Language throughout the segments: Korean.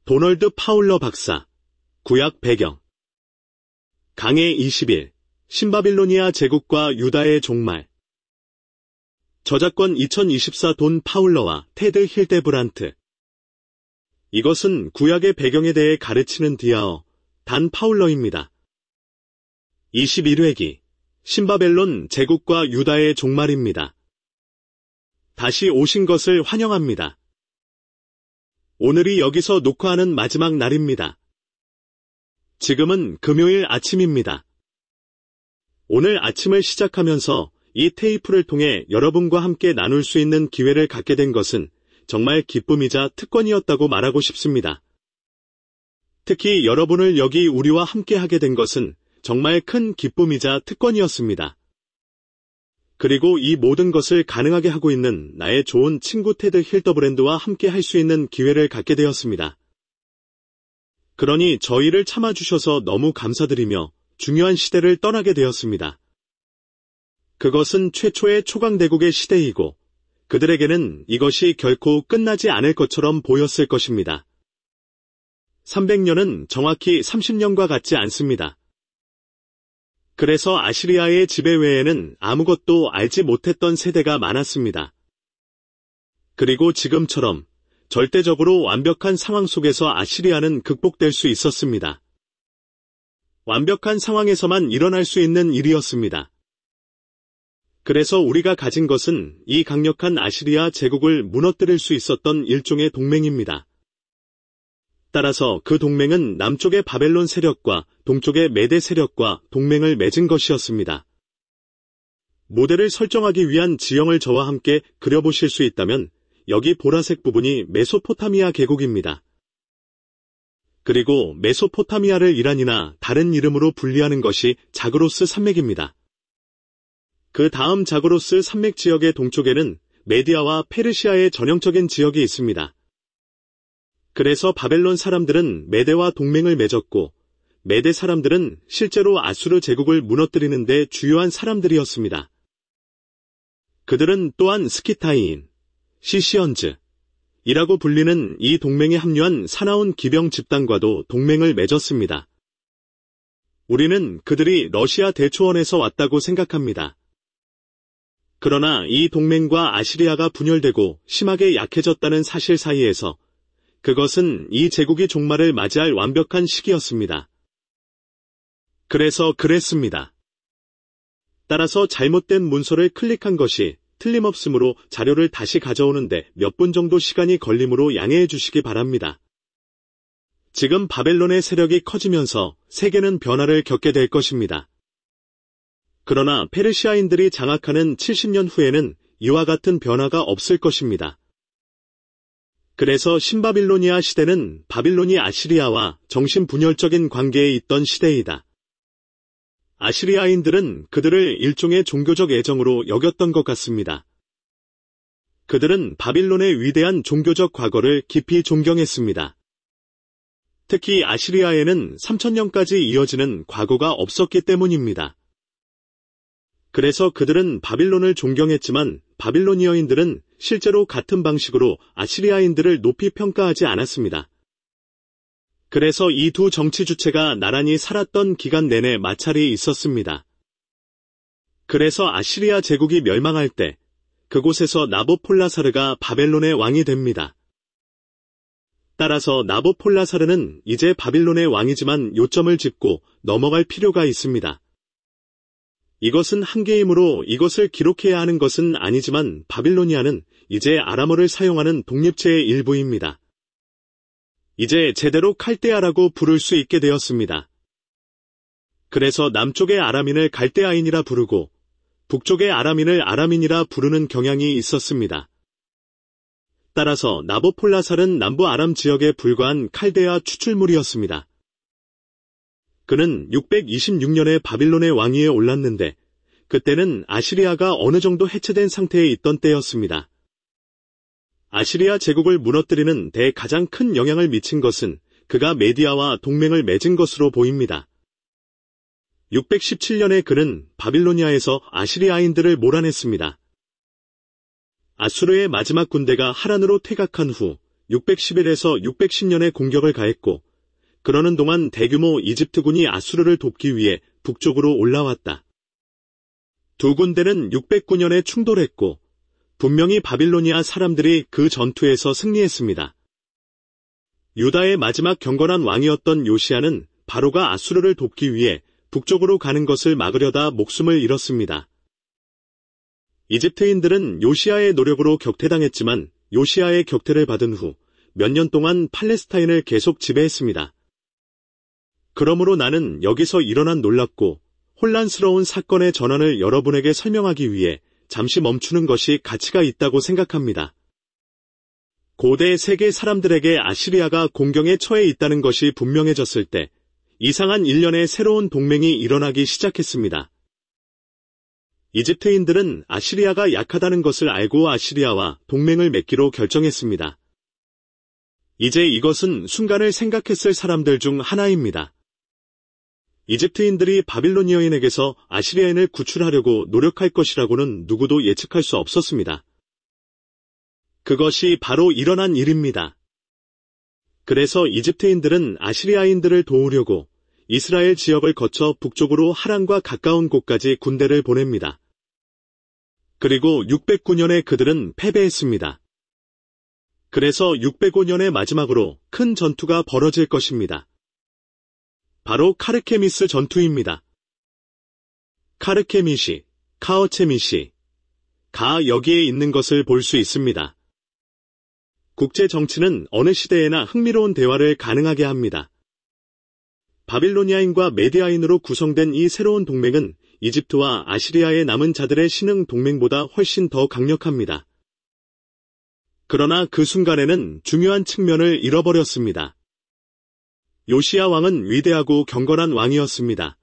도널드 파울러 박사, 구약 배경. 강해 20일, 신바빌로니아 제국과 유다의 종말. 저작권 2024 돈 파울러와 테드 힐데브란트. 이것은 구약의 배경에 대해 가르치는 디아어, 단 파울러입니다. 21회기, 신바벨론 제국과 유다의 종말입니다. 다시 오신 것을 환영합니다. 오늘이 여기서 녹화하는 마지막 날입니다. 지금은 금요일 아침입니다. 오늘 아침을 시작하면서 이 테이프를 통해 여러분과 함께 나눌 수 있는 기회를 갖게 된 것은 정말 기쁨이자 특권이었다고 말하고 싶습니다. 특히 여러분을 여기 우리와 함께 하게 된 것은 정말 큰 기쁨이자 특권이었습니다. 그리고 이 모든 것을 가능하게 하고 있는 나의 좋은 친구 테드 힐더브랜드와 함께 할 수 있는 기회를 갖게 되었습니다. 그러니 저희를 참아주셔서 너무 감사드리며 중요한 시대를 떠나게 되었습니다. 그것은 최초의 초강대국의 시대이고 그들에게는 이것이 결코 끝나지 않을 것처럼 보였을 것입니다. 300년은 정확히 30년과 같지 않습니다. 그래서 아시리아의 지배 외에는 아무것도 알지 못했던 세대가 많았습니다. 그리고 지금처럼 절대적으로 완벽한 상황 속에서 아시리아는 극복될 수 있었습니다. 완벽한 상황에서만 일어날 수 있는 일이었습니다. 그래서 우리가 가진 것은 이 강력한 아시리아 제국을 무너뜨릴 수 있었던 일종의 동맹입니다. 따라서 그 동맹은 남쪽의 바벨론 세력과 동쪽의 메데 세력과 동맹을 맺은 것이었습니다. 모델을 설정하기 위한 지형을 저와 함께 그려보실 수 있다면 여기 보라색 부분이 메소포타미아 계곡입니다. 그리고 메소포타미아를 이란이나 다른 이름으로 분리하는 것이 자그로스 산맥입니다. 그 다음 자그로스 산맥 지역의 동쪽에는 메디아와 페르시아의 전형적인 지역이 있습니다. 그래서 바벨론 사람들은 메데와 동맹을 맺었고 메데 사람들은 실제로 아수르 제국을 무너뜨리는 데 주요한 사람들이었습니다. 그들은 또한 스키타이인, 시시언즈, 이라고 불리는 이 동맹에 합류한 사나운 기병 집단과도 동맹을 맺었습니다. 우리는 그들이 러시아 대초원에서 왔다고 생각합니다. 그러나 이 동맹과 아시리아가 분열되고 심하게 약해졌다는 사실 사이에서 그것은 이 제국이 종말을 맞이할 완벽한 시기였습니다. 그래서 그랬습니다. 따라서 잘못된 문서를 클릭한 것이 틀림없으므로 자료를 다시 가져오는데 몇 분 정도 시간이 걸리므로 양해해 주시기 바랍니다. 지금 바벨론의 세력이 커지면서 세계는 변화를 겪게 될 것입니다. 그러나 페르시아인들이 장악하는 70년 후에는 이와 같은 변화가 없을 것입니다. 그래서 신바빌로니아 시대는 바빌론이 아시리아와 정신분열적인 관계에 있던 시대이다. 아시리아인들은 그들을 일종의 종교적 애정으로 여겼던 것 같습니다. 그들은 바빌론의 위대한 종교적 과거를 깊이 존경했습니다. 특히 아시리아에는 3000년까지 이어지는 과거가 없었기 때문입니다. 그래서 그들은 바빌론을 존경했지만 바빌로니어인들은 실제로 같은 방식으로 아시리아인들을 높이 평가하지 않았습니다. 그래서 이 두 정치 주체가 나란히 살았던 기간 내내 마찰이 있었습니다. 그래서 아시리아 제국이 멸망할 때 그곳에서 나보폴라사르가 바벨론의 왕이 됩니다. 따라서 나보폴라사르는 이제 바빌론의 왕이지만 요점을 짚고 넘어갈 필요가 있습니다. 이것은 한계이므로 이것을 기록해야 하는 것은 아니지만 바빌로니아는 이제 아람어를 사용하는 독립체의 일부입니다. 이제 제대로 칼데아라고 부를 수 있게 되었습니다. 그래서 남쪽의 아람인을 갈대아인이라 부르고 북쪽의 아람인을 아람인이라 부르는 경향이 있었습니다. 따라서 나보폴라살은 남부 아람 지역에 불과한 칼데아 추출물이었습니다. 그는 626년에 바빌론의 왕위에 올랐는데 그때는 아시리아가 어느 정도 해체된 상태에 있던 때였습니다. 아시리아 제국을 무너뜨리는 데 가장 큰 영향을 미친 것은 그가 메디아와 동맹을 맺은 것으로 보입니다. 617년에 그는 바빌로니아에서 아시리아인들을 몰아냈습니다. 아수르의 마지막 군대가 하란으로 퇴각한 후 611에서 610년에 공격을 가했고, 그러는 동안 대규모 이집트군이 아수르를 돕기 위해 북쪽으로 올라왔다. 두 군대는 609년에 충돌했고, 분명히 바빌로니아 사람들이 그 전투에서 승리했습니다. 유다의 마지막 경건한 왕이었던 요시야는 바로가 아수르를 돕기 위해 북쪽으로 가는 것을 막으려다 목숨을 잃었습니다. 이집트인들은 요시야의 노력으로 격퇴당했지만 요시야의 격퇴를 받은 후 몇 년 동안 팔레스타인을 계속 지배했습니다. 그러므로 나는 여기서 일어난 놀랍고 혼란스러운 사건의 전환을 여러분에게 설명하기 위해 잠시 멈추는 것이 가치가 있다고 생각합니다. 고대 세계 사람들에게 아시리아가 공경에 처해 있다는 것이 분명해졌을 때 이상한 일련의 새로운 동맹이 일어나기 시작했습니다. 이집트인들은 아시리아가 약하다는 것을 알고 아시리아와 동맹을 맺기로 결정했습니다. 이제 이것은 순간을 생각했을 사람들 중 하나입니다. 이집트인들이 바빌로니아인에게서 아시리아인을 구출하려고 노력할 것이라고는 누구도 예측할 수 없었습니다. 그것이 바로 일어난 일입니다. 그래서 이집트인들은 아시리아인들을 도우려고 이스라엘 지역을 거쳐 북쪽으로 하란과 가까운 곳까지 군대를 보냅니다. 그리고 609년에 그들은 패배했습니다. 그래서 605년의 마지막으로 큰 전투가 벌어질 것입니다. 바로 카르케미스 전투입니다. 카르케미시, 카어체미시, 가 여기에 있는 것을 볼 수 있습니다. 국제 정치는 어느 시대에나 흥미로운 대화를 가능하게 합니다. 바빌로니아인과 메디아인으로 구성된 이 새로운 동맹은 이집트와 아시리아의 남은 자들의 신흥 동맹보다 훨씬 더 강력합니다. 그러나 그 순간에는 중요한 측면을 잃어버렸습니다. 요시야 왕은 위대하고 경건한 왕이었습니다.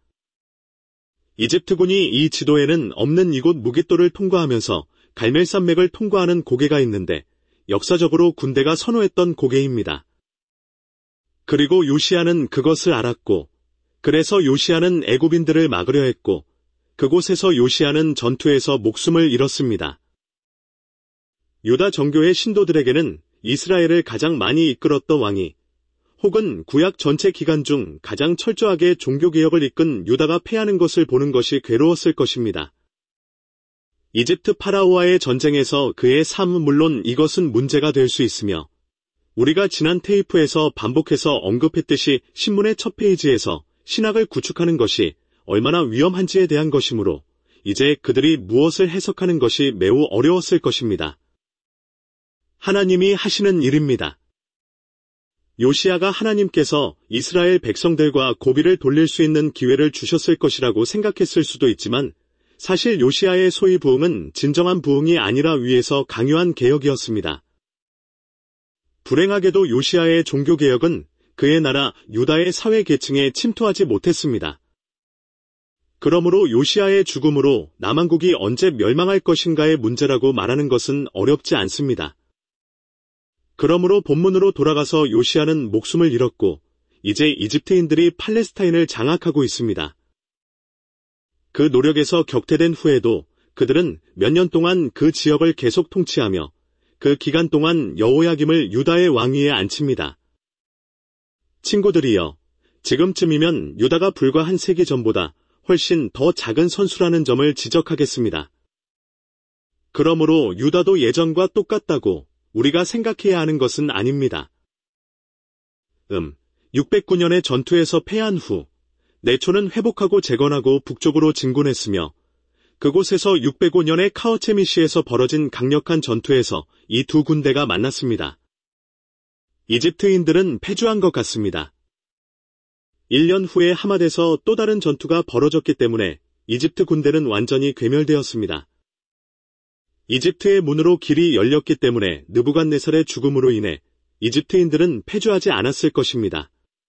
이집트군이 이 지도에는 없는 이곳 무깃돌을 통과하면서 갈멜산맥을 통과하는 고개가 있는데 역사적으로 군대가 선호했던 고개입니다. 그리고 요시야는 그것을 알았고, 그래서 요시야는 애굽인들을 막으려 했고, 그곳에서 요시야는 전투에서 목숨을 잃었습니다. 유다 정교의 신도들에게는 이스라엘을 가장 많이 이끌었던 왕이, 혹은 구약 전체 기간 중 가장 철저하게 종교개혁을 이끈 유다가 패하는 것을 보는 것이 괴로웠을 것입니다. 이집트 파라오와의 전쟁에서 그의 삶은 물론 이것은 문제가 될 수 있으며, 우리가 지난 테이프에서 반복해서 언급했듯이 신문의 첫 페이지에서 신학을 구축하는 것이 얼마나 위험한지에 대한 것이므로 이제 그들이 무엇을 해석하는 것이 매우 어려웠을 것입니다. 하나님이 하시는 일입니다. 요시야가 하나님께서 이스라엘 백성들과 고비를 돌릴 수 있는 기회를 주셨을 것이라고 생각했을 수도 있지만 사실 요시야의 소위 부흥은 진정한 부흥이 아니라 위에서 강요한 개혁이었습니다. 불행하게도 요시야의 종교개혁은 그의 나라 유다의 사회계층에 침투하지 못했습니다. 그러므로 요시야의 죽음으로 남한국이 언제 멸망할 것인가의 문제라고 말하는 것은 어렵지 않습니다. 그러므로 본문으로 돌아가서 요시야는 목숨을 잃었고 이제 이집트인들이 팔레스타인을 장악하고 있습니다. 그 노력에서 격퇴된 후에도 그들은 몇 년 동안 그 지역을 계속 통치하며 그 기간 동안 여호야김을 유다의 왕위에 앉힙니다. 친구들이여, 지금쯤이면 유다가 불과 한 세기 전보다 훨씬 더 작은 선수라는 점을 지적하겠습니다. 그러므로 유다도 예전과 똑같다고 우리가 생각해야 하는 것은 아닙니다. 609년의 전투에서 패한 후 내초는 회복하고 재건하고 북쪽으로 진군했으며 그곳에서 605년의 카어체미시에서 벌어진 강력한 전투에서 이 두 군대가 만났습니다. 이집트인들은 패주한 것 같습니다. 1년 후에 하맛에서 또 다른 전투가 벌어졌기 때문에 이집트 군대는 완전히 괴멸되었습니다. 이집트의 문으로 길이 열렸기 때문에 느부갓네살의 죽음으로 인해 이집트인들은 패주하지 않았을 것입니다.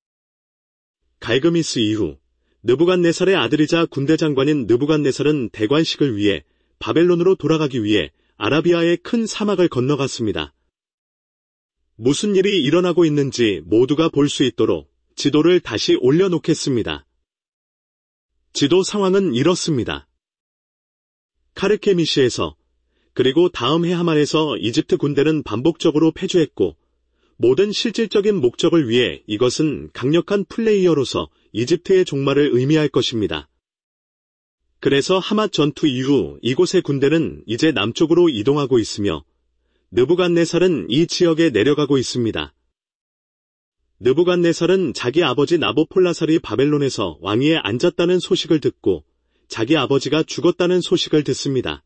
갈그미스 이후 느부갓네살의 아들이자 군대 장관인 느부갓네살은 대관식을 위해 바벨론으로 돌아가기 위해 아라비아의 큰 사막을 건너갔습니다. 무슨 일이 일어나고 있는지 모두가 볼 수 있도록 지도를 다시 올려놓겠습니다. 지도 상황은 이렇습니다. 카르케미시에서 그리고 다음 해 하만에서 이집트 군대는 반복적으로 패주했고 모든 실질적인 목적을 위해 이것은 강력한 플레이어로서 이집트의 종말을 의미할 것입니다. 그래서 하맛 전투 이후 이곳의 군대는 이제 남쪽으로 이동하고 있으며 느부갓네살은 이 지역에 내려가고 있습니다. 느부갓네살은 자기 아버지 나보폴라살이 바벨론에서 왕위에 앉았다는 소식을 듣고 자기 아버지가 죽었다는 소식을 듣습니다.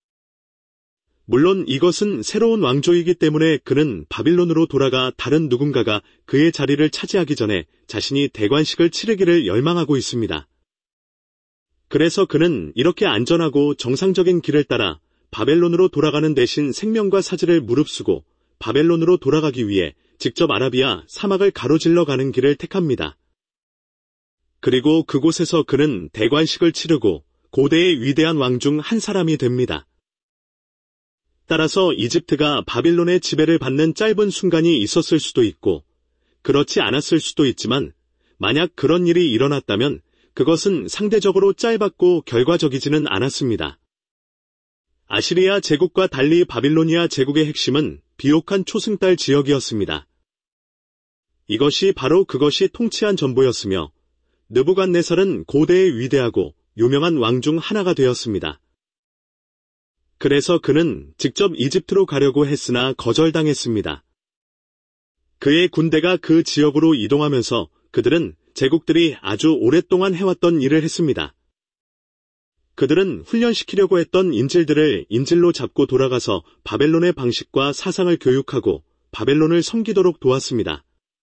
물론 이것은 새로운 왕조이기 때문에 그는 바빌론으로 돌아가 다른 누군가가 그의 자리를 차지하기 전에 자신이 대관식을 치르기를 열망하고 있습니다. 그래서 그는 이렇게 안전하고 정상적인 길을 따라 바벨론으로 돌아가는 대신 생명과 사지를 무릅쓰고 바벨론으로 돌아가기 위해 직접 아라비아 사막을 가로질러 가는 길을 택합니다. 그리고 그곳에서 그는 대관식을 치르고 고대의 위대한 왕 중 한 사람이 됩니다. 따라서 이집트가 바빌론의 지배를 받는 짧은 순간이 있었을 수도 있고 그렇지 않았을 수도 있지만 만약 그런 일이 일어났다면 그것은 상대적으로 짧았고 결과적이지는 않았습니다. 아시리아 제국과 달리 바빌로니아 제국의 핵심은 비옥한 초승달 지역이었습니다. 이것이 바로 그것이 통치한 전부였으며 느부갓네살은 고대의 위대하고 유명한 왕 중 하나가 되었습니다. 그래서 그는 직접 이집트로 가려고 했으나 거절당했습니다. 그의 군대가 그 지역으로 이동하면서 그들은 제국들이 아주 오랫동안 해왔던 일을 했습니다. 그들은 훈련시키려고 했던 인질들을 인질로 잡고 돌아가서 바벨론의 방식과 사상을 교육하고 바벨론을 섬기도록 도왔습니다.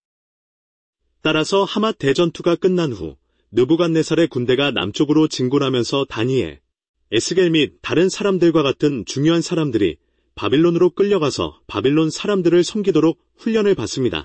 따라서 하맛 대전투가 끝난 후 느부갓네살의 군대가 남쪽으로 진군하면서 다니엘, 에스겔 및 다른 사람들과 같은 중요한 사람들이 바빌론으로 끌려가서 바빌론 사람들을 섬기도록 훈련을 받습니다.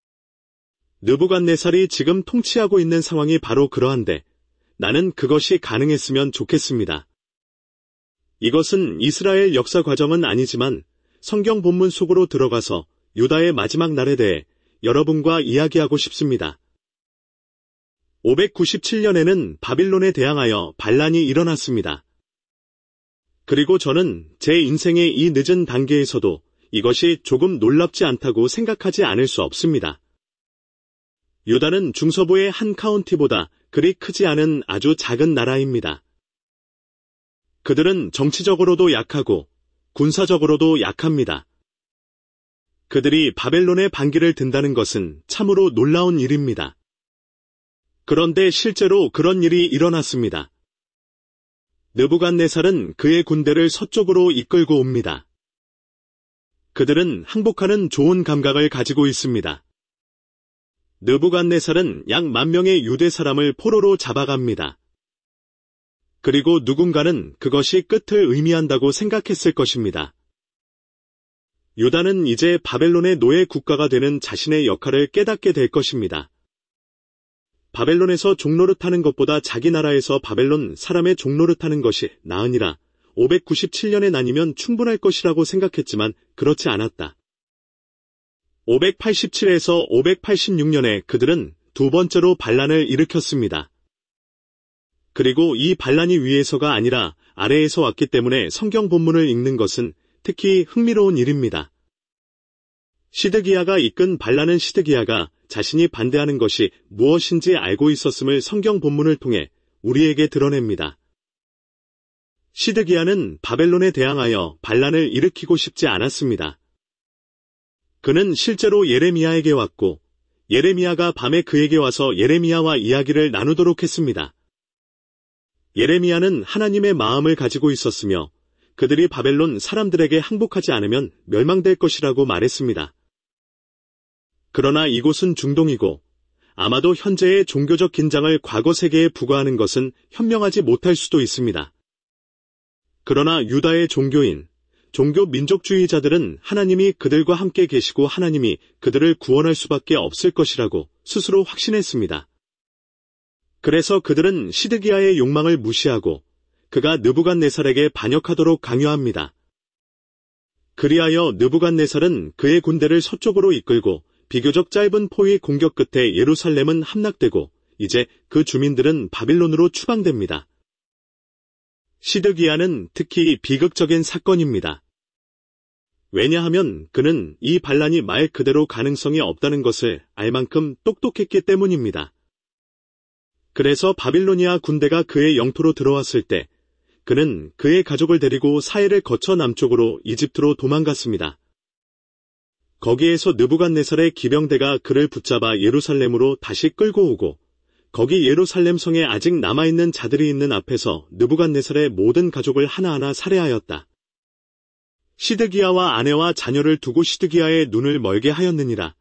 느부갓네살이 지금 통치하고 있는 상황이 바로 그러한데 나는 그것이 가능했으면 좋겠습니다. 이것은 이스라엘 역사 과정은 아니지만 성경 본문 속으로 들어가서 유다의 마지막 날에 대해 여러분과 이야기하고 싶습니다. 597년에는 바빌론에 대항하여 반란이 일어났습니다. 그리고 저는 제 인생의 이 늦은 단계에서도 이것이 조금 놀랍지 않다고 생각하지 않을 수 없습니다. 유다는 중서부의 한 카운티보다 그리 크지 않은 아주 작은 나라입니다. 그들은 정치적으로도 약하고 군사적으로도 약합니다. 그들이 바벨론의 반기를 든다는 것은 참으로 놀라운 일입니다. 그런데 실제로 그런 일이 일어났습니다. 느부갓네살은 그의 군대를 서쪽으로 이끌고 옵니다. 그들은 항복하는 좋은 감각을 가지고 있습니다. 느부갓네살은 약 10,000명의 유대 사람을 포로로 잡아갑니다. 그리고 누군가는 그것이 끝을 의미한다고 생각했을 것입니다. 유다는 이제 바벨론의 노예 국가가 되는 자신의 역할을 깨닫게 될 것입니다. 바벨론에서 종노릇하는 것보다 자기 나라에서 바벨론 사람의 종노릇하는 것이 나으니라 597년에 나뉘면 충분할 것이라고 생각했지만 그렇지 않았다. 587에서 586년에 그들은 두 번째로 반란을 일으켰습니다. 그리고 이 반란이 위에서가 아니라 아래에서 왔기 때문에 성경 본문을 읽는 것은 특히 흥미로운 일입니다. 시드기야가 이끈 반란은 시드기야가 자신이 반대하는 것이 무엇인지 알고 있었음을 성경 본문을 통해 우리에게 드러냅니다. 시드기야는 바벨론에 대항하여 반란을 일으키고 싶지 않았습니다. 그는 실제로 예레미야에게 왔고 예레미야가 밤에 그에게 와서 예레미야와 이야기를 나누도록 했습니다. 예레미야는 하나님의 마음을 가지고 있었으며 그들이 바벨론 사람들에게 항복하지 않으면 멸망될 것이라고 말했습니다. 그러나 이곳은 중동이고 아마도 현재의 종교적 긴장을 과거 세계에 부과하는 것은 현명하지 못할 수도 있습니다. 그러나 유다의 종교인, 종교 민족주의자들은 하나님이 그들과 함께 계시고 하나님이 그들을 구원할 수밖에 없을 것이라고 스스로 확신했습니다. 그래서 그들은 시드기야의 욕망을 무시하고 그가 느부갓네살에게 반역하도록 강요합니다. 그리하여 느부갓네살은 그의 군대를 서쪽으로 이끌고 비교적 짧은 포위 공격 끝에 예루살렘은 함락되고 이제 그 주민들은 바빌론으로 추방됩니다. 시드기야는 특히 비극적인 사건입니다. 왜냐하면 그는 이 반란이 말 그대로 가능성이 없다는 것을 알 만큼 똑똑했기 때문입니다. 그래서 바빌로니아 군대가 그의 영토로 들어왔을 때 그는 그의 가족을 데리고 사해를 거쳐 남쪽으로 이집트로 도망갔습니다. 거기에서 느부갓네살의 기병대가 그를 붙잡아 예루살렘으로 다시 끌고 오고 거기 예루살렘 성에 아직 남아있는 자들이 있는 앞에서 느부갓네살의 모든 가족을 하나하나 살해하였다. 시드기야와 아내와 자녀를 두고 시드기야의 눈을 멀게 하였느니라.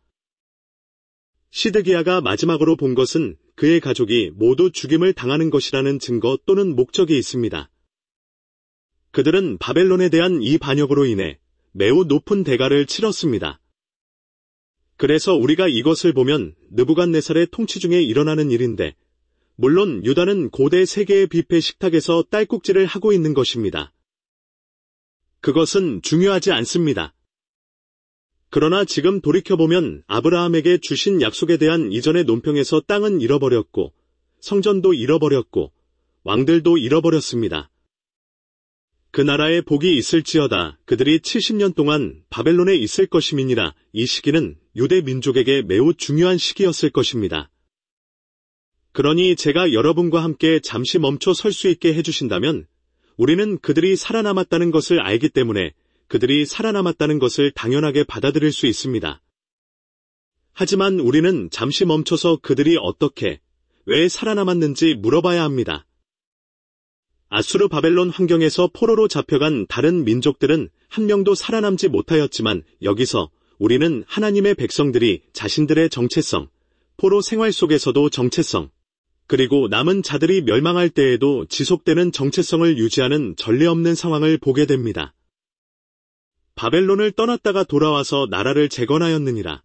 시드기야가 마지막으로 본 것은 그의 가족이 모두 죽임을 당하는 것이라는 증거 또는 목적이 있습니다. 그들은 바벨론에 대한 이 반역으로 인해 매우 높은 대가를 치렀습니다. 그래서 우리가 이것을 보면 느부갓네살의 통치 중에 일어나는 일인데, 물론 유다는 고대 세계의 뷔페 식탁에서 딸꾹질을 하고 있는 것입니다. 그것은 중요하지 않습니다. 그러나 지금 돌이켜보면 아브라함에게 주신 약속에 대한 이전의 논평에서 땅은 잃어버렸고, 성전도 잃어버렸고, 왕들도 잃어버렸습니다. 그 나라에 복이 있을지어다 그들이 70년 동안 바벨론에 있을 것임이니라. 이 시기는 유대 민족에게 매우 중요한 시기였을 것입니다. 그러니 제가 여러분과 함께 잠시 멈춰 설 수 있게 해주신다면 우리는 그들이 살아남았다는 것을 알기 때문에 그들이 살아남았다는 것을 당연하게 받아들일 수 있습니다. 하지만 우리는 잠시 멈춰서 그들이 어떻게, 왜 살아남았는지 물어봐야 합니다. 아수르 바벨론 환경에서 포로로 잡혀간 다른 민족들은 한 명도 살아남지 못하였지만 여기서 우리는 하나님의 백성들이 자신들의 정체성, 포로 생활 속에서도 정체성, 그리고 남은 자들이 멸망할 때에도 지속되는 정체성을 유지하는 전례 없는 상황을 보게 됩니다. 바벨론을 떠났다가 돌아와서 나라를 재건하였느니라.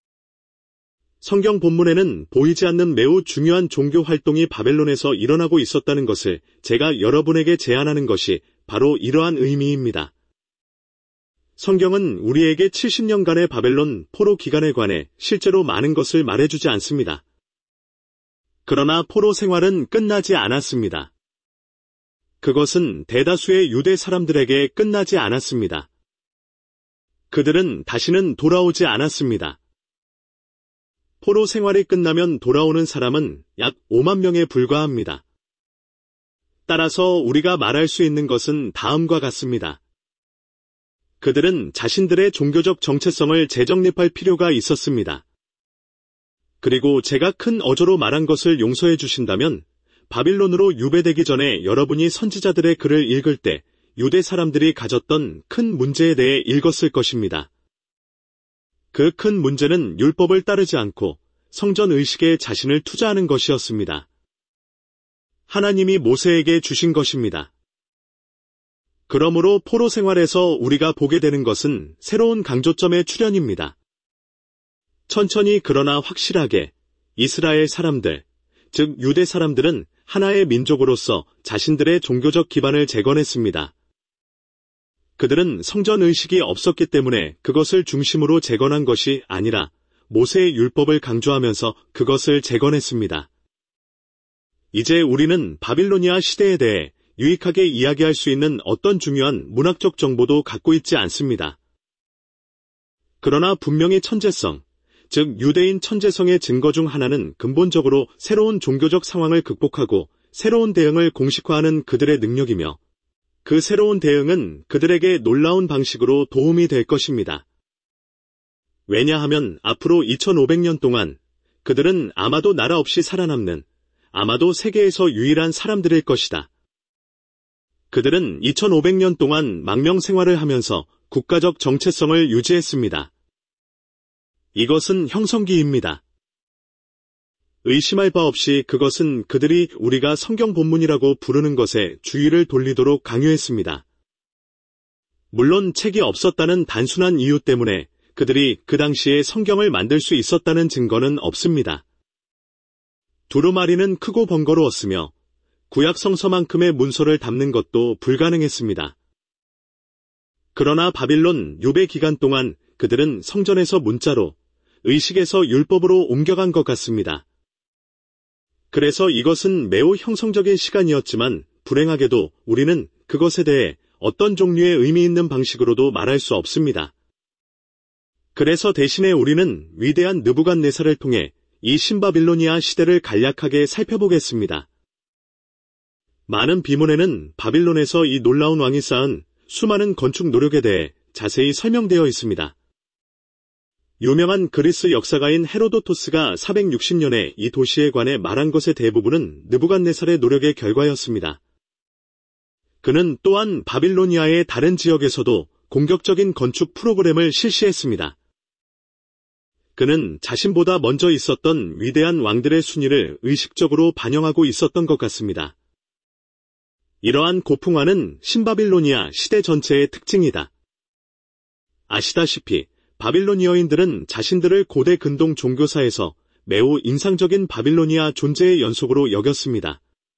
성경 본문에는 보이지 않는 매우 중요한 종교 활동이 바벨론에서 일어나고 있었다는 것을 제가 여러분에게 제안하는 것이 바로 이러한 의미입니다. 성경은 우리에게 70년간의 바벨론 포로 기간에 관해 실제로 많은 것을 말해주지 않습니다. 그러나 포로 생활은 끝나지 않았습니다. 그것은 대다수의 유대 사람들에게 끝나지 않았습니다. 그들은 다시는 돌아오지 않았습니다. 포로 생활이 끝나면 돌아오는 사람은 약 5만 명에 불과합니다. 따라서 우리가 말할 수 있는 것은 다음과 같습니다. 그들은 자신들의 종교적 정체성을 재정립할 필요가 있었습니다. 그리고 제가 큰 어조로 말한 것을 용서해 주신다면 바빌론으로 유배되기 전에 여러분이 선지자들의 글을 읽을 때 유대 사람들이 가졌던 큰 문제에 대해 읽었을 것입니다. 그 큰 문제는 율법을 따르지 않고 성전 의식에 자신을 투자하는 것이었습니다. 하나님이 모세에게 주신 것입니다. 그러므로 포로 생활에서 우리가 보게 되는 것은 새로운 강조점의 출현입니다. 천천히 그러나 확실하게 이스라엘 사람들, 즉 유대 사람들은 하나의 민족으로서 자신들의 종교적 기반을 재건했습니다. 그들은 성전 의식이 없었기 때문에 그것을 중심으로 재건한 것이 아니라 모세의 율법을 강조하면서 그것을 재건했습니다. 이제 우리는 바빌로니아 시대에 대해 유익하게 이야기할 수 있는 어떤 중요한 문학적 정보도 갖고 있지 않습니다. 그러나 분명히 천재성, 즉 유대인 천재성의 증거 중 하나는 근본적으로 새로운 종교적 상황을 극복하고 새로운 대응을 공식화하는 그들의 능력이며 그 새로운 대응은 그들에게 놀라운 방식으로 도움이 될 것입니다. 왜냐하면 앞으로 2500년 동안 그들은 아마도 나라 없이 살아남는, 아마도 세계에서 유일한 사람들일 것이다. 그들은 2500년 동안 망명 생활을 하면서 국가적 정체성을 유지했습니다. 이것은 형성기입니다. 의심할 바 없이 그것은 그들이 우리가 성경 본문이라고 부르는 것에 주의를 돌리도록 강요했습니다. 물론 책이 없었다는 단순한 이유 때문에 그들이 그 당시에 성경을 만들 수 있었다는 증거는 없습니다. 두루마리는 크고 번거로웠으며 구약 성서만큼의 문서를 담는 것도 불가능했습니다. 그러나 바빌론 유배 기간 동안 그들은 성전에서 문자로, 의식에서 율법으로 옮겨간 것 같습니다. 그래서 이것은 매우 형성적인 시간이었지만 불행하게도 우리는 그것에 대해 어떤 종류의 의미 있는 방식으로도 말할 수 없습니다. 그래서 대신에 우리는 위대한 느부갓네살을 통해 이 신바빌로니아 시대를 간략하게 살펴보겠습니다. 많은 비문에는 바빌론에서 이 놀라운 왕이 쌓은 수많은 건축 노력에 대해 자세히 설명되어 있습니다. 유명한 그리스 역사가인 헤로도토스가 460년에 이 도시에 관해 말한 것의 대부분은 느부갓네살의 노력의 결과였습니다. 그는 또한 바빌로니아의 다른 지역에서도 공격적인 건축 프로그램을 실시했습니다. 그는 자신보다 먼저 있었던 위대한 왕들의 순위를 의식적으로 반영하고 있었던 것 같습니다. 이러한 고풍화는 신바빌로니아 시대 전체의 특징이다. 아시다시피 바빌로니어인들은 자신들을 고대 근동 종교사에서 매우 인상적인 바빌로니아 존재의 연속으로 여겼습니다.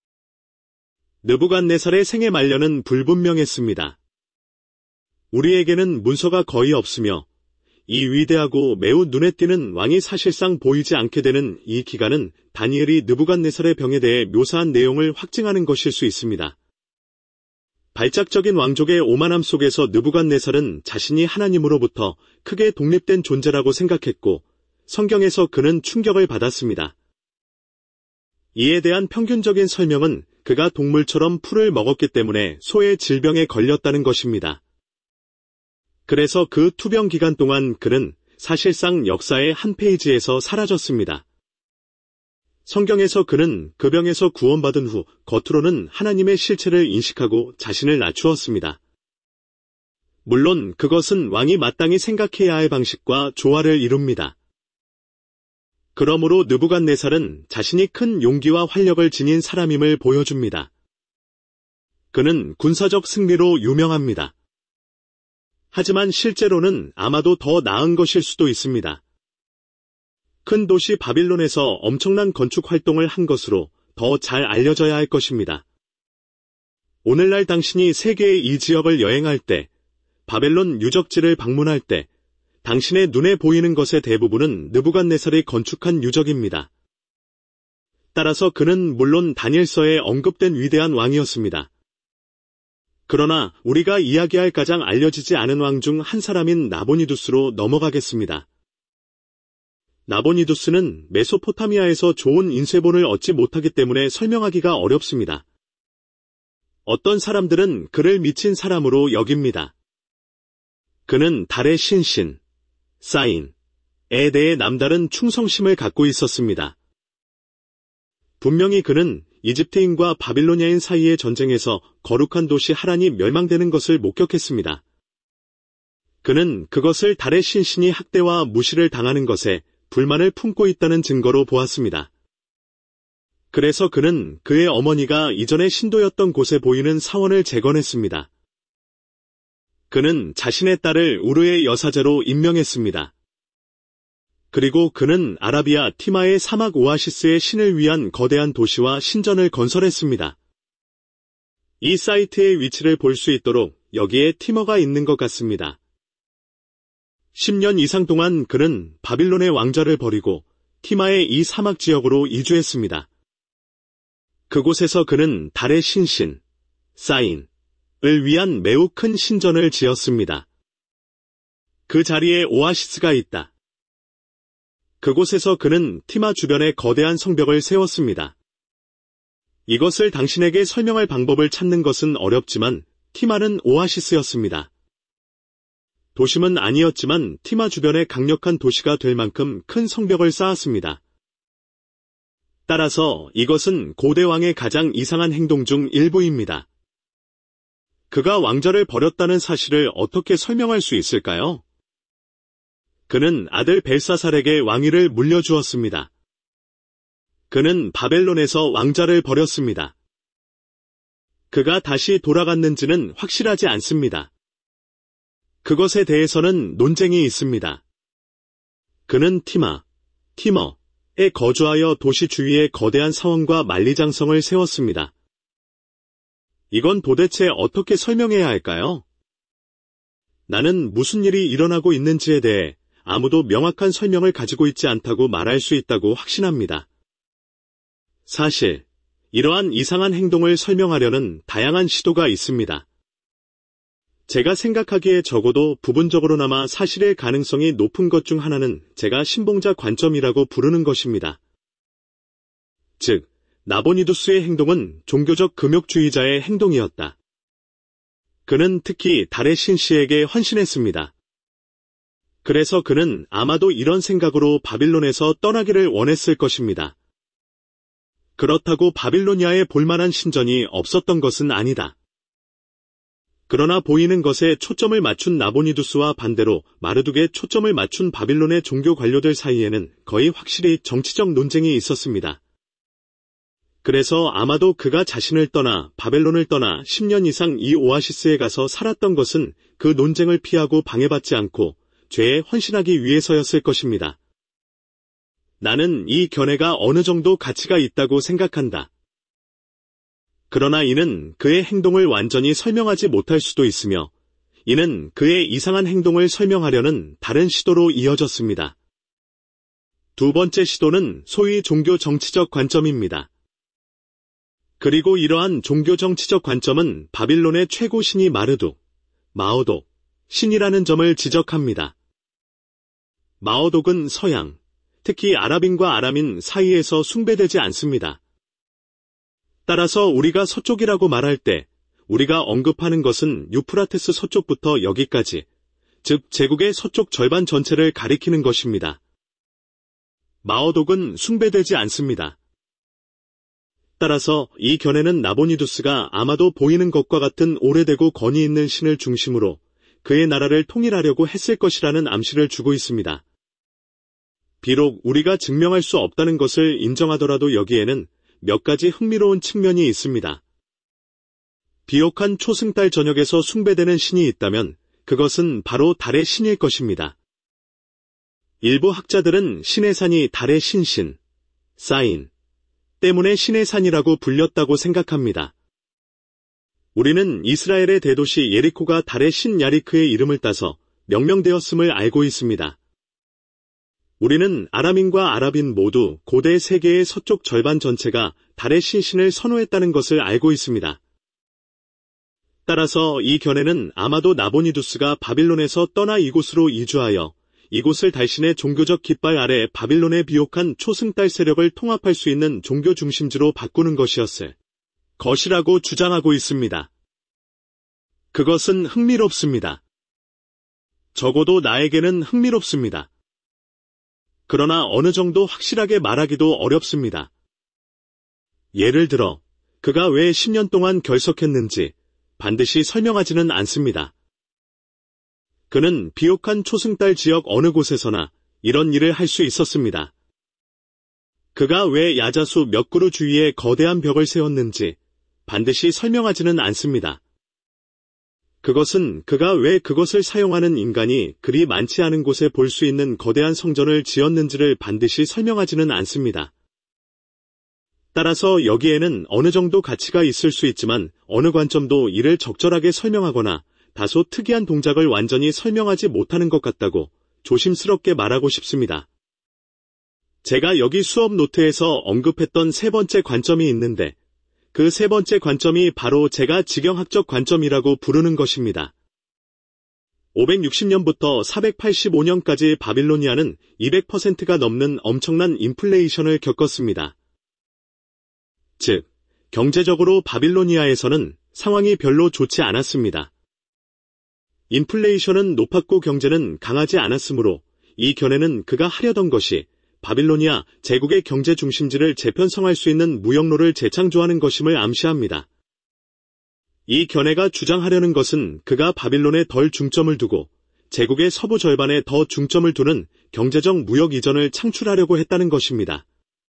느부갓네살의 생애 말년은 불분명했습니다. 우리에게는 문서가 거의 없으며 이 위대하고 매우 눈에 띄는 왕이 사실상 보이지 않게 되는 이 기간은 다니엘이 느부갓네살의 병에 대해 묘사한 내용을 확증하는 것일 수 있습니다. 발작적인 왕족의 오만함 속에서 느부갓네살은 자신이 하나님으로부터 크게 독립된 존재라고 생각했고 성경에서 그는 충격을 받았습니다. 이에 대한 평균적인 설명은 그가 동물처럼 풀을 먹었기 때문에 소의 질병에 걸렸다는 것입니다. 그래서 그 투병 기간 동안 그는 사실상 역사의 한 페이지에서 사라졌습니다. 성경에서 그는 그 병에서 구원받은 후 겉으로는 하나님의 실체를 인식하고 자신을 낮추었습니다. 물론 그것은 왕이 마땅히 생각해야 할 방식과 조화를 이룹니다. 그러므로 느부갓네살은 자신이 큰 용기와 활력을 지닌 사람임을 보여줍니다. 그는 군사적 승리로 유명합니다. 하지만 실제로는 아마도 더 나은 것일 수도 있습니다. 큰 도시 바빌론에서 엄청난 건축 활동을 한 것으로 더 잘 알려져야 할 것입니다. 오늘날 당신이 세계의 이 지역을 여행할 때, 바벨론 유적지를 방문할 때, 당신의 눈에 보이는 것의 대부분은 느부갓네살이 건축한 유적입니다. 따라서 그는 물론 다니엘서에 언급된 위대한 왕이었습니다. 그러나 우리가 이야기할 가장 알려지지 않은 왕 중 한 사람인 나보니두스로 넘어가겠습니다. 나보니두스는 메소포타미아에서 좋은 인쇄본을 얻지 못하기 때문에 설명하기가 어렵습니다. 어떤 사람들은 그를 미친 사람으로 여깁니다. 그는 달의 신신, 사인에 대해 남다른 충성심을 갖고 있었습니다. 분명히 그는 이집트인과 바빌로니아인 사이의 전쟁에서 거룩한 도시 하란이 멸망되는 것을 목격했습니다. 그는 그것을 달의 신신이 학대와 무시를 당하는 것에 불만을 품고 있다는 증거로 보았습니다. 그래서 그는 그의 어머니가 이전에 신도였던 곳에 보이는 사원을 재건했습니다. 그는 자신의 딸을 우르의 여사제로 임명했습니다. 그리고 그는 아라비아 티마의 사막 오아시스의 신을 위한 거대한 도시와 신전을 건설했습니다. 이 사이트의 위치를 볼 수 있도록 여기에 티머가 있는 것 같습니다. 10년 이상 동안 그는 바빌론의 왕좌를 버리고 티마의 이 사막 지역으로 이주했습니다. 그곳에서 그는 달의 신신, 사인을 위한 매우 큰 신전을 지었습니다. 그 자리에 오아시스가 있다. 그곳에서 그는 티마 주변에 거대한 성벽을 세웠습니다. 이것을 당신에게 설명할 방법을 찾는 것은 어렵지만 티마는 오아시스였습니다. 도심은 아니었지만 티마 주변에 강력한 도시가 될 만큼 큰 성벽을 쌓았습니다. 따라서 이것은 고대 왕의 가장 이상한 행동 중 일부입니다. 그가 왕좌를 버렸다는 사실을 어떻게 설명할 수 있을까요? 그는 아들 벨사살에게 왕위를 물려주었습니다. 그는 바벨론에서 왕좌를 버렸습니다. 그가 다시 돌아갔는지는 확실하지 않습니다. 그것에 대해서는 논쟁이 있습니다. 그는 티머에 거주하여 도시 주위에 거대한 사원과 만리장성을 세웠습니다. 이건 도대체 어떻게 설명해야 할까요? 나는 무슨 일이 일어나고 있는지에 대해 아무도 명확한 설명을 가지고 있지 않다고 말할 수 있다고 확신합니다. 사실, 이러한 이상한 행동을 설명하려는 다양한 시도가 있습니다. 제가 생각하기에 적어도 부분적으로나마 사실의 가능성이 높은 것 중 하나는 제가 신봉자 관점이라고 부르는 것입니다. 즉, 나보니두스의 행동은 종교적 금욕주의자의 행동이었다. 그는 특히 달의 신씨에게 헌신했습니다. 그래서 그는 아마도 이런 생각으로 바빌론에서 떠나기를 원했을 것입니다. 그렇다고 바빌로니아에 볼만한 신전이 없었던 것은 아니다. 그러나 보이는 것에 초점을 맞춘 나보니두스와 반대로 마르둑에 초점을 맞춘 바빌론의 종교 관료들 사이에는 거의 확실히 정치적 논쟁이 있었습니다. 그래서 아마도 그가 자신을 떠나 바벨론을 떠나 10년 이상 이 오아시스에 가서 살았던 것은 그 논쟁을 피하고 방해받지 않고 죄에 헌신하기 위해서였을 것입니다. 나는 이 견해가 어느 정도 가치가 있다고 생각한다. 그러나 이는 그의 행동을 완전히 설명하지 못할 수도 있으며 이는 그의 이상한 행동을 설명하려는 다른 시도로 이어졌습니다. 두 번째 시도는 소위 종교 정치적 관점입니다. 그리고 이러한 종교 정치적 관점은 바빌론의 최고 신이 마르둑, 마오독, 신이라는 점을 지적합니다. 마오독은 서양, 특히 아랍인과 아람인 사이에서 숭배되지 않습니다. 따라서 우리가 서쪽이라고 말할 때 우리가 언급하는 것은 유프라테스 서쪽부터 여기까지, 즉 제국의 서쪽 절반 전체를 가리키는 것입니다. 마오독은 숭배되지 않습니다. 따라서 이 견해는 나보니두스가 아마도 보이는 것과 같은 오래되고 권위 있는 신을 중심으로 그의 나라를 통일하려고 했을 것이라는 암시를 주고 있습니다. 비록 우리가 증명할 수 없다는 것을 인정하더라도 여기에는 몇 가지 흥미로운 측면이 있습니다. 비옥한 초승달 저녁에서 숭배되는 신이 있다면 그것은 바로 달의 신일 것입니다. 일부 학자들은 신의 산이 달의 신신, 사인 때문에 신의 산이라고 불렸다고 생각합니다. 우리는 이스라엘의 대도시 예리코가 달의 신 야리크의 이름을 따서 명명되었음을 알고 있습니다. 우리는 아람인과 아랍인 모두 고대 세계의 서쪽 절반 전체가 달의 신신을 선호했다는 것을 알고 있습니다. 따라서 이 견해는 아마도 나보니두스가 바빌론에서 떠나 이곳으로 이주하여 이곳을 달신의 종교적 깃발 아래 바빌론의 비옥한 초승달 세력을 통합할 수 있는 종교 중심지로 바꾸는 것이었을 것이라고 주장하고 있습니다. 그것은 흥미롭습니다. 적어도 나에게는 흥미롭습니다. 그러나 어느 정도 확실하게 말하기도 어렵습니다. 예를 들어 그가 왜 10년 동안 결석했는지 반드시 설명하지는 않습니다. 그는 비옥한 초승달 지역 어느 곳에서나 이런 일을 할 수 있었습니다. 그가 왜 야자수 몇 그루 주위에 거대한 벽을 세웠는지 반드시 설명하지는 않습니다. 그것은 그가 왜 그것을 사용하는 인간이 그리 많지 않은 곳에 볼 수 있는 거대한 성전을 지었는지를 반드시 설명하지는 않습니다. 따라서 여기에는 어느 정도 가치가 있을 수 있지만 어느 관점도 이를 적절하게 설명하거나 다소 특이한 동작을 완전히 설명하지 못하는 것 같다고 조심스럽게 말하고 싶습니다. 제가 여기 수업 노트에서 언급했던 세 번째 관점이 있는데 그 세 번째 관점이 바로 제가 지경학적 관점이라고 부르는 것입니다. 560년부터 485년까지 바빌로니아는 200%가 넘는 엄청난 인플레이션을 겪었습니다. 즉, 경제적으로 바빌로니아에서는 상황이 별로 좋지 않았습니다. 인플레이션은 높았고 경제는 강하지 않았으므로 이 견해는 그가 하려던 것이 바빌로니아 제국의 경제 중심지를 재편성할 수 있는 무역로를 재창조하는 것임을 암시합니다. 이 견해가 주장하려는 것은 그가 바빌론에 덜 중점을 두고 제국의 서부 절반에 더 중점을 두는 경제적 무역 이전을 창출하려고 했다는 것입니다.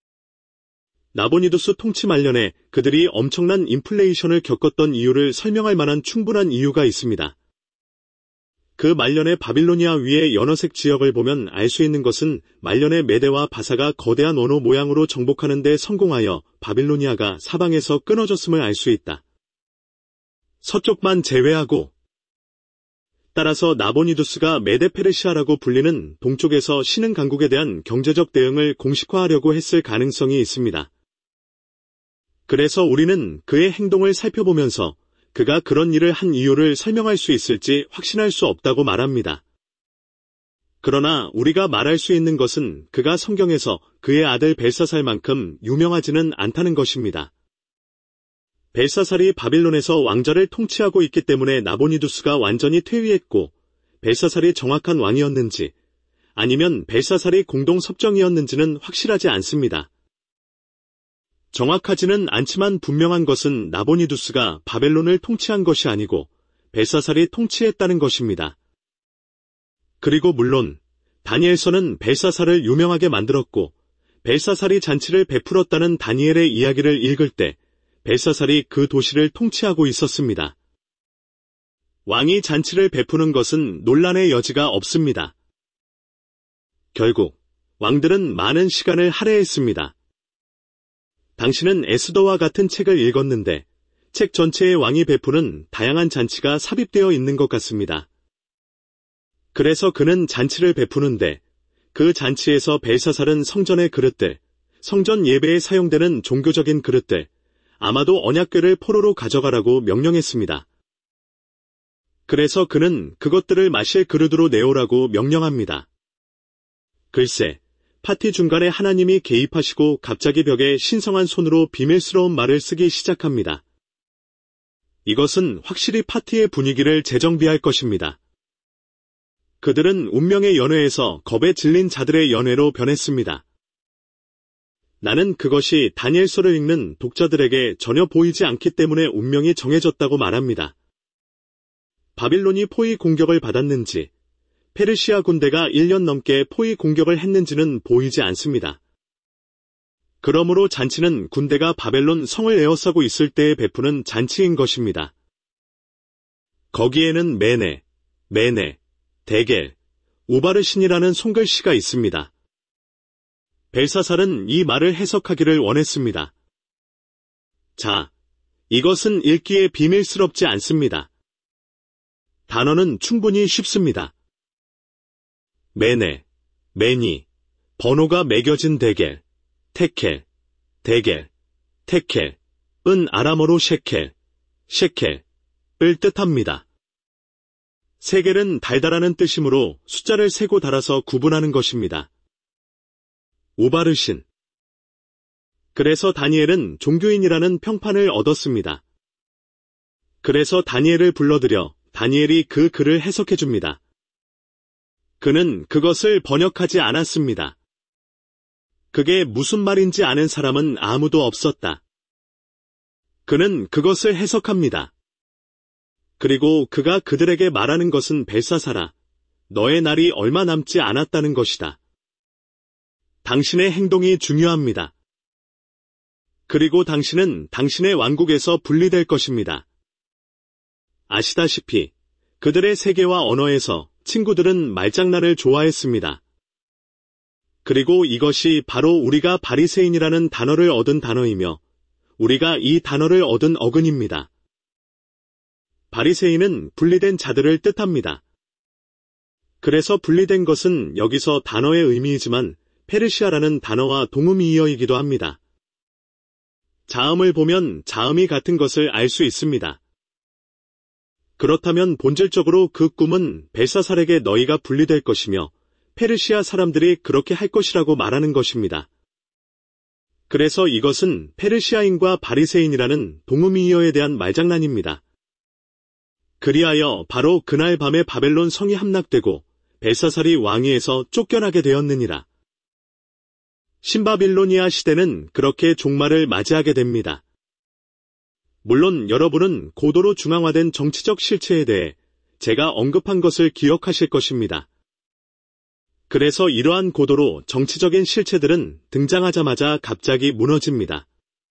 나보니두스 통치 말년에 그들이 엄청난 인플레이션을 겪었던 이유를 설명할 만한 충분한 이유가 있습니다. 그 말년의 바빌로니아 위의 연어색 지역을 보면 알 수 있는 것은 말년의 메대와 바사가 거대한 원호 모양으로 정복하는 데 성공하여 바빌로니아가 사방에서 끊어졌음을 알 수 있다. 서쪽만 제외하고. 따라서 나보니두스가 메데 페르시아라고 불리는 동쪽에서 신흥 강국에 대한 경제적 대응을 공식화하려고 했을 가능성이 있습니다. 그래서 우리는 그의 행동을 살펴보면서 그가 그런 일을 한 이유를 설명할 수 있을지 확신할 수 없다고 말합니다. 그러나 우리가 말할 수 있는 것은 그가 성경에서 그의 아들 벨사살만큼 유명하지는 않다는 것입니다. 벨사살이 바빌론에서 왕좌를 통치하고 있기 때문에 나보니두스가 완전히 퇴위했고 벨사살이 정확한 왕이었는지 아니면 벨사살이 공동섭정이었는지는 확실하지 않습니다. 정확하지는 않지만 분명한 것은 나보니두스가 바벨론을 통치한 것이 아니고 벨사살이 통치했다는 것입니다. 그리고 물론 다니엘서는 벨사살을 유명하게 만들었고 벨사살이 잔치를 베풀었다는 다니엘의 이야기를 읽을 때 벨사살이 그 도시를 통치하고 있었습니다. 왕이 잔치를 베푸는 것은 논란의 여지가 없습니다. 결국 왕들은 많은 시간을 할애했습니다. 당신은 에스더와 같은 책을 읽었는데 책 전체에 왕이 베푸는 다양한 잔치가 삽입되어 있는 것 같습니다. 그래서 그는 잔치를 베푸는데 그 잔치에서 벨사살은 성전의 그릇들, 성전 예배에 사용되는 종교적인 그릇들, 아마도 언약궤를 포로로 가져가라고 명령했습니다. 그래서 그는 그것들을 마실 그릇으로 내오라고 명령합니다. 글쎄, 파티 중간에 하나님이 개입하시고 갑자기 벽에 신성한 손으로 비밀스러운 말을 쓰기 시작합니다. 이것은 확실히 파티의 분위기를 재정비할 것입니다. 그들은 운명의 연회에서 겁에 질린 자들의 연회로 변했습니다. 나는 그것이 다니엘서를 읽는 독자들에게 전혀 보이지 않기 때문에 운명이 정해졌다고 말합니다. 바빌론이 포위 공격을 받았는지, 페르시아 군대가 1년 넘게 포위 공격을 했는지는 보이지 않습니다. 그러므로 잔치는 군대가 바벨론 성을 에워싸고 있을 때에 베푸는 잔치인 것입니다. 거기에는 메네, 데겔, 우바르신이라는 손글씨가 있습니다. 벨사살은 이 말을 해석하기를 원했습니다. 자, 이것은 읽기에 비밀스럽지 않습니다. 단어는 충분히 쉽습니다. 메니, 번호가 매겨진 데겔, 테켈, 데겔, 테켈은 아람어로 셰켈을 뜻합니다. 세겔은 달달하는 뜻이므로 숫자를 세고 달아서 구분하는 것입니다. 우바르신. 그래서 다니엘은 종교인이라는 평판을 얻었습니다. 그래서 다니엘을 불러들여 다니엘이 그 글을 해석해줍니다. 그는 그것을 번역하지 않았습니다. 그게 무슨 말인지 아는 사람은 아무도 없었다. 그는 그것을 해석합니다. 그리고 그가 그들에게 말하는 것은 벨사살아, 너의 날이 얼마 남지 않았다는 것이다. 당신의 행동이 중요합니다. 그리고 당신은 당신의 왕국에서 분리될 것입니다. 아시다시피 그들의 세계와 언어에서 친구들은 말장난을 좋아했습니다. 그리고 이것이 바로 우리가 바리새인이라는 단어를 얻은 단어이며 우리가 이 단어를 얻은 어근입니다. 바리새인은 분리된 자들을 뜻합니다. 그래서 분리된 것은 여기서 단어의 의미이지만 페르시아라는 단어와 동음이어이기도 합니다. 자음을 보면 자음이 같은 것을 알 수 있습니다. 그렇다면 본질적으로 그 꿈은 벨사살에게 너희가 분리될 것이며 페르시아 사람들이 그렇게 할 것이라고 말하는 것입니다. 그래서 이것은 페르시아인과 바리새인이라는 동음이어에 대한 말장난입니다. 그리하여 바로 그날 밤에 바벨론 성이 함락되고 벨사살이 왕위에서 쫓겨나게 되었느니라. 신바빌로니아 시대는 그렇게 종말을 맞이하게 됩니다. 물론 여러분은 고도로 중앙화된 정치적 실체에 대해 제가 언급한 것을 기억하실 것입니다. 그래서 이러한 고도로 정치적인 실체들은 등장하자마자 갑자기 무너집니다.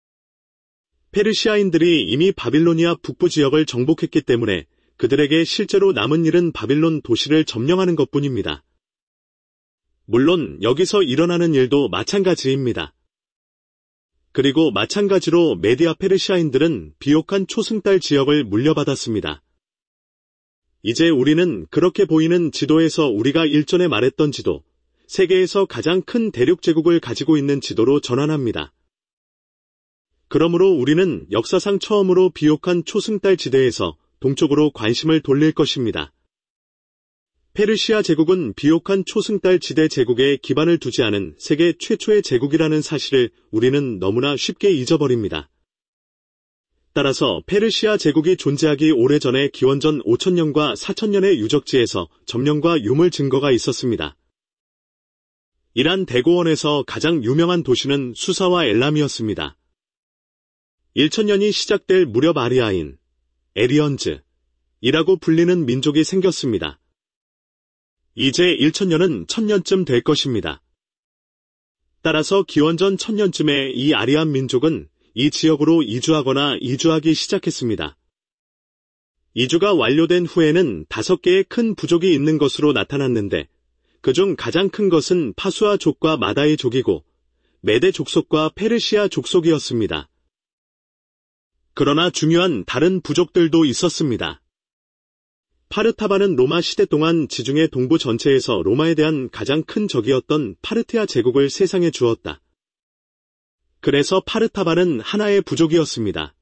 페르시아인들이 이미 바빌로니아 북부 지역을 정복했기 때문에 그들에게 실제로 남은 일은 바빌론 도시를 점령하는 것뿐입니다. 물론 여기서 일어나는 일도 마찬가지입니다. 그리고 마찬가지로 메디아 페르시아인들은 비옥한 초승달 지역을 물려받았습니다. 이제 우리는 그렇게 보이는 지도에서 우리가 일전에 말했던 지도, 세계에서 가장 큰 대륙 제국을 가지고 있는 지도로 전환합니다. 그러므로 우리는 역사상 처음으로 비옥한 초승달 지대에서 동쪽으로 관심을 돌릴 것입니다. 페르시아 제국은 비옥한 초승달 지대 제국에 기반을 두지 않은 세계 최초의 제국이라는 사실을 우리는 너무나 쉽게 잊어버립니다. 따라서 페르시아 제국이 존재하기 오래전에 기원전 5000년과 4000년의 유적지에서 점령과 유물 증거가 있었습니다. 이란 대고원에서 가장 유명한 도시는 수사와 엘람이었습니다. 1000년이 시작될 무렵 아리아인, 에리언즈이라고 불리는 민족이 생겼습니다. 이제 1000년은 1000년쯤 될 것입니다. 따라서 기원전 1000년쯤에 이 아리안 민족은 이 지역으로 이주하거나 이주하기 시작했습니다. 이주가 완료된 후에는 5개의 큰 부족이 있는 것으로 나타났는데 그중 가장 큰 것은 파수아족과 마다이 족이고 메데 족속과 페르시아 족속이었습니다. 그러나 중요한 다른 부족들도 있었습니다. 파르타바는 로마 시대 동안 지중해 동부 전체에서 로마에 대한 가장 큰 적이었던 파르티아 제국을 세상에 주었다. 그래서 파르타바는 하나의 부족이었습니다.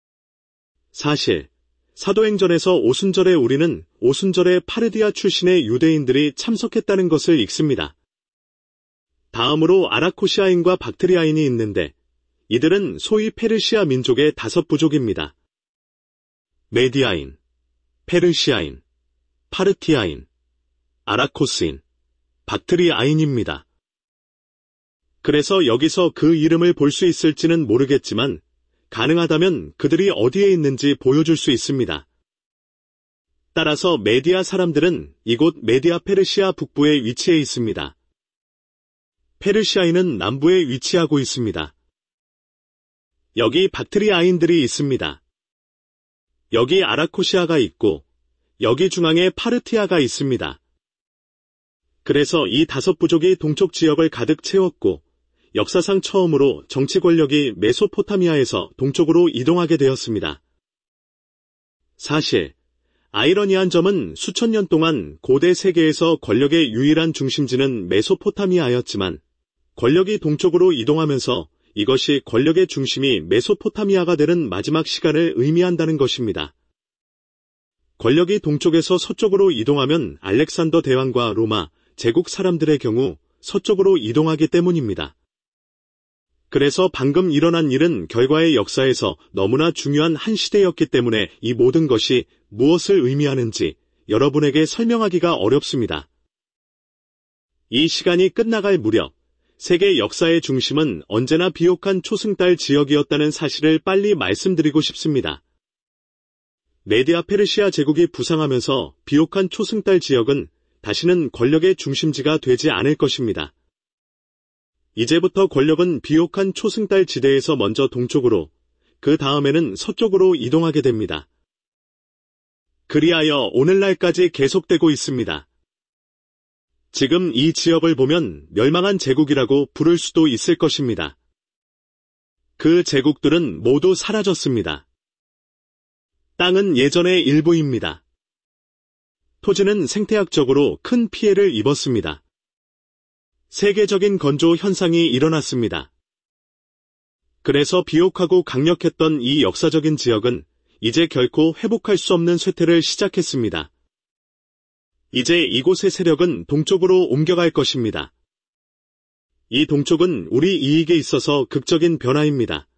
사실 사도행전에서 오순절에 우리는 오순절에 파르디아 출신의 유대인들이 참석했다는 것을 읽습니다. 다음으로 아라코시아인과 박트리아인이 있는데 이들은 소위 페르시아 민족의 5부족입니다. 메디아인, 페르시아인, 파르티아인, 아라코스인, 박트리아인입니다. 그래서 여기서 그 이름을 볼 수 있을지는 모르겠지만 가능하다면 그들이 어디에 있는지 보여줄 수 있습니다. 따라서 메디아 사람들은 이곳 메디아 페르시아 북부에 위치해 있습니다. 페르시아인은 남부에 위치하고 있습니다. 여기 박트리아인들이 있습니다. 여기 아라코시아가 있고 여기 중앙에 파르티아가 있습니다. 그래서 이 5부족이 동쪽 지역을 가득 채웠고 역사상 처음으로 정치 권력이 메소포타미아에서 동쪽으로 이동하게 되었습니다. 사실 아이러니한 점은 수천 년 동안 고대 세계에서 권력의 유일한 중심지는 메소포타미아였지만 권력이 동쪽으로 이동하면서 이것이 권력의 중심이 메소포타미아가 되는 마지막 시간을 의미한다는 것입니다. 권력이 동쪽에서 서쪽으로 이동하면 알렉산더 대왕과 로마 제국 사람들의 경우 서쪽으로 이동하기 때문입니다. 그래서 방금 일어난 일은 결과의 역사에서 너무나 중요한 한 시대였기 때문에 이 모든 것이 무엇을 의미하는지 여러분에게 설명하기가 어렵습니다. 이 시간이 끝나갈 무렵 세계 역사의 중심은 언제나 비옥한 초승달 지역이었다는 사실을 빨리 말씀드리고 싶습니다. 메디아 페르시아 제국이 부상하면서 비옥한 초승달 지역은 다시는 권력의 중심지가 되지 않을 것입니다. 이제부터 권력은 비옥한 초승달 지대에서 먼저 동쪽으로, 그 다음에는 서쪽으로 이동하게 됩니다. 그리하여 오늘날까지 계속되고 있습니다. 지금 이 지역을 보면 멸망한 제국이라고 부를 수도 있을 것입니다. 그 제국들은 모두 사라졌습니다. 땅은 예전의 일부입니다. 토지는 생태학적으로 큰 피해를 입었습니다. 세계적인 건조 현상이 일어났습니다. 그래서 비옥하고 강력했던 이 역사적인 지역은 이제 결코 회복할 수 없는 쇠퇴를 시작했습니다. 이제 이곳의 세력은 동쪽으로 옮겨갈 것입니다. 이 동쪽은 우리 이익에 있어서 극적인 변화입니다.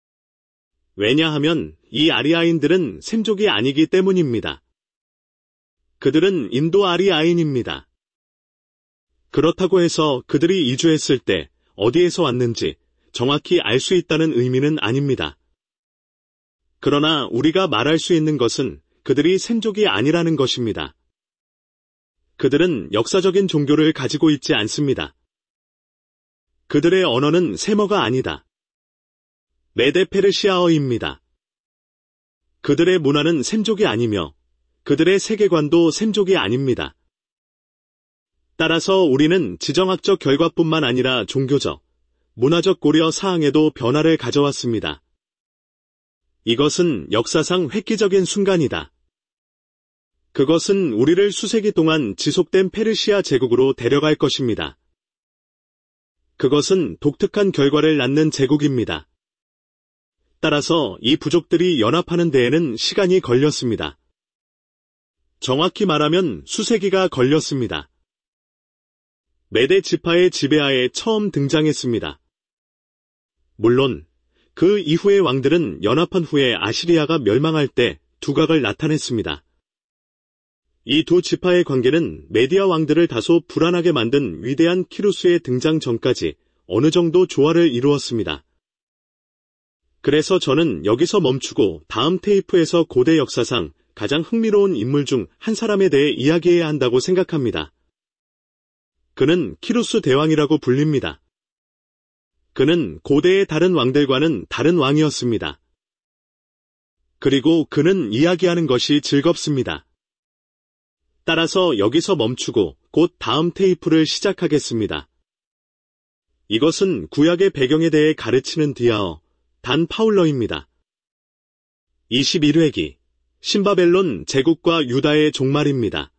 왜냐하면 이 아리아인들은 셈족이 아니기 때문입니다. 그들은 인도 아리아인입니다. 그렇다고 해서 그들이 이주했을 때 어디에서 왔는지 정확히 알 수 있다는 의미는 아닙니다. 그러나 우리가 말할 수 있는 것은 그들이 셈족이 아니라는 것입니다. 그들은 역사적인 종교를 가지고 있지 않습니다. 그들의 언어는 세머가 아니다. 메데 페르시아어입니다. 그들의 문화는 셈족이 아니며 그들의 세계관도 셈족이 아닙니다. 따라서 우리는 지정학적 결과뿐만 아니라 종교적, 문화적 고려 사항에도 변화를 가져왔습니다. 이것은 역사상 획기적인 순간이다. 그것은 우리를 수세기 동안 지속된 페르시아 제국으로 데려갈 것입니다. 그것은 독특한 결과를 낳는 제국입니다. 따라서 이 부족들이 연합하는 데에는 시간이 걸렸습니다. 정확히 말하면 수세기가 걸렸습니다. 메대 지파의 지배하에 처음 등장했습니다. 물론 그 이후의 왕들은 연합한 후에 아시리아가 멸망할 때 두각을 나타냈습니다. 이 두 지파의 관계는 메디아 왕들을 다소 불안하게 만든 위대한 키루스의 등장 전까지 어느 정도 조화를 이루었습니다. 그래서 저는 여기서 멈추고 다음 테이프에서 고대 역사상 가장 흥미로운 인물 중 한 사람에 대해 이야기해야 한다고 생각합니다. 그는 키루스 대왕이라고 불립니다. 그는 고대의 다른 왕들과는 다른 왕이었습니다. 그리고 그는 이야기하는 것이 즐겁습니다. 따라서 여기서 멈추고 곧 다음 테이프를 시작하겠습니다. 이것은 구약의 배경에 대해 가르치는 디아어, 단 파울러입니다. 21회기, 신바벨론 제국과 유다의 종말입니다.